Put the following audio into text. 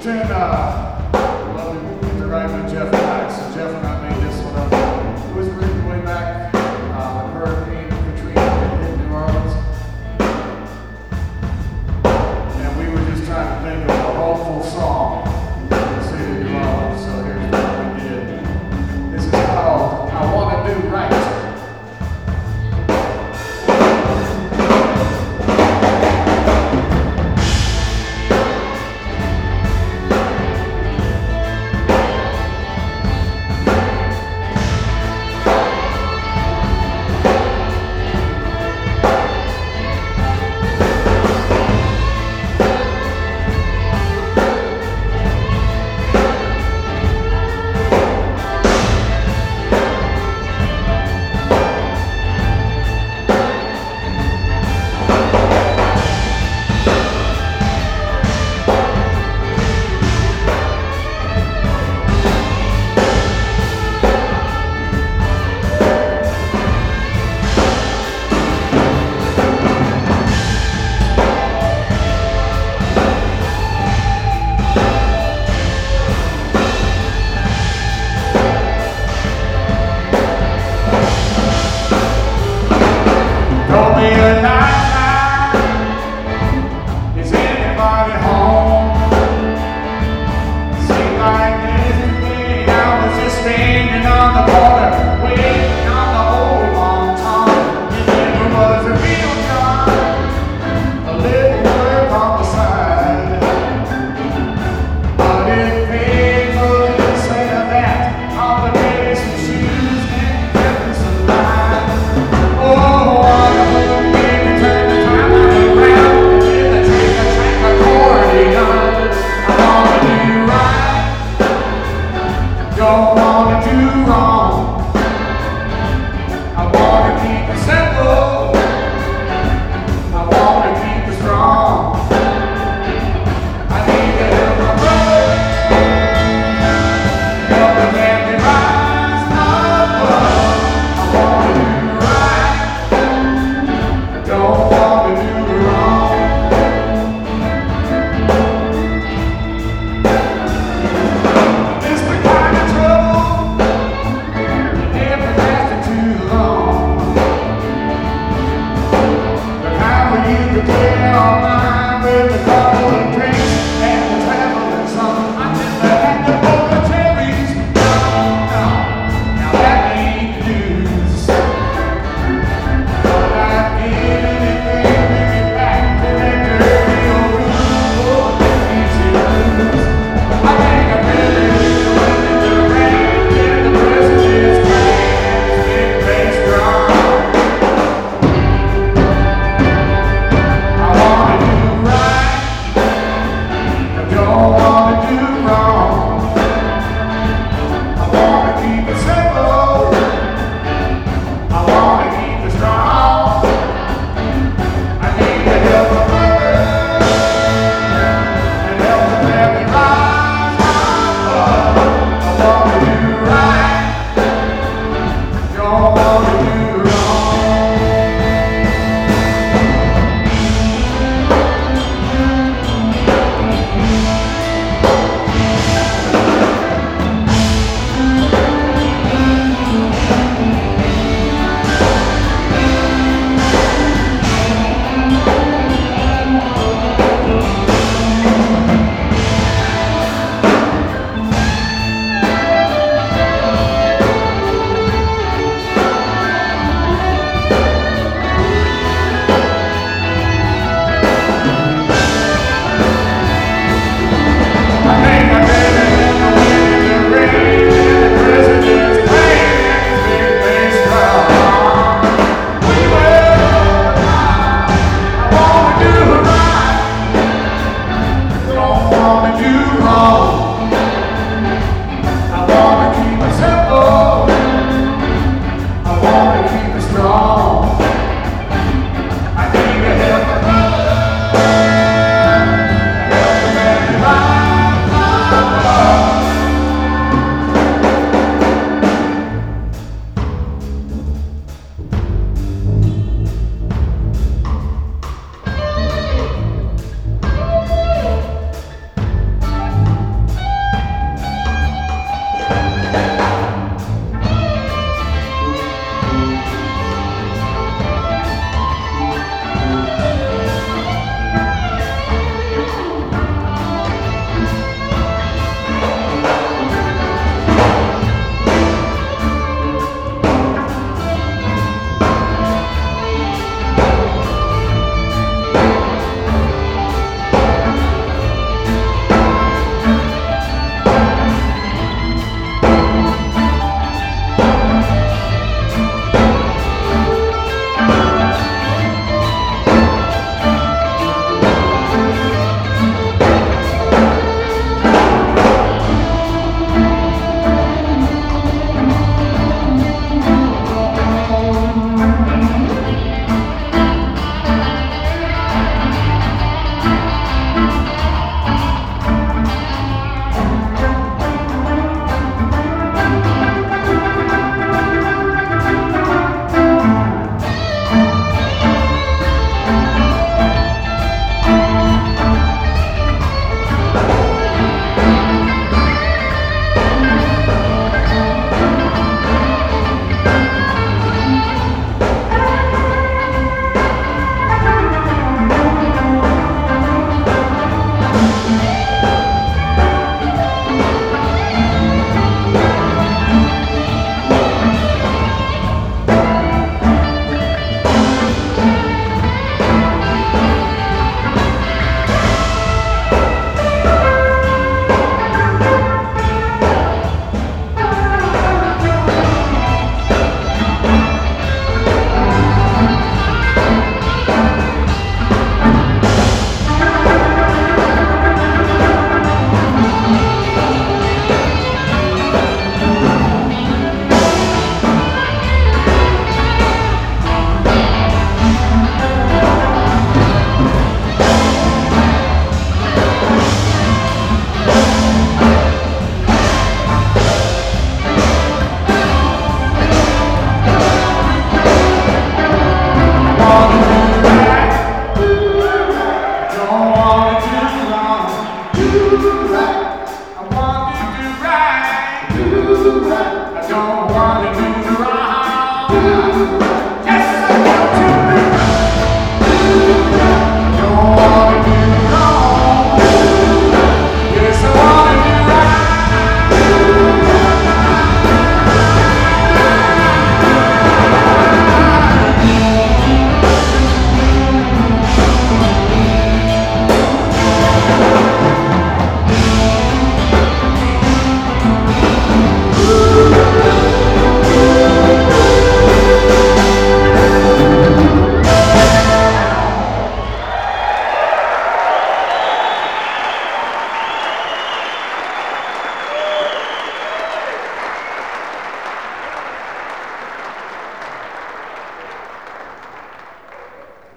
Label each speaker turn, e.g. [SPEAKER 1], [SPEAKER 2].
[SPEAKER 1] pretend, well, we get to write with Jeff tonight. So Jeff and I made this one up. It was written way back when Hurricane Katrina hit New Orleans. And we were just trying to think of a hopeful song for the city of New Orleans. So here's what we did. This is called I Want to Do Right. Don't wanna do wrong. I wanna keep it simple. I wanna keep it strong. I need to help my brother, help the family rise above. I wanna do right. I don't wanna do wrong. Do wrong.